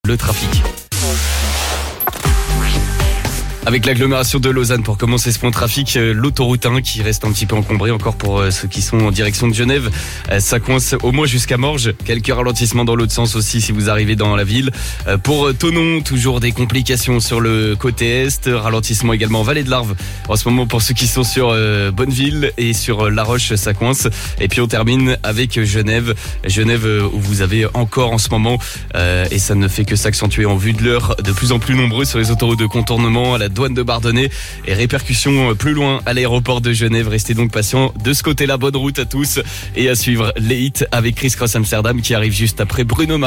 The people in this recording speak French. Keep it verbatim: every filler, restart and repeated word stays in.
le trafic. Avec l'agglomération de Lausanne, pour commencer ce point trafic, l'autoroute un qui reste un petit peu encombrée encore pour ceux qui sont en direction de Genève. Ça coince au moins jusqu'à Morges. Quelques ralentissements dans l'autre sens aussi si vous arrivez dans la ville. Pour Thonon, toujours des complications sur le côté est. Ralentissement également en Vallée de l'Arve. En ce moment pour ceux qui sont sur Bonneville et sur La Roche, ça coince. Et puis on termine avec Genève. Genève où vous avez encore en ce moment, et ça ne fait que s'accentuer en vue de l'heure, de plus en plus nombreux sur les autoroutes de contournement à la douane de Bardonnay et répercussions plus loin à l'aéroport de Genève. Restez donc patients de ce côté-là. Bonne route à tous et à suivre les hits avec Chris Cross Amsterdam qui arrive juste après Bruno Mars.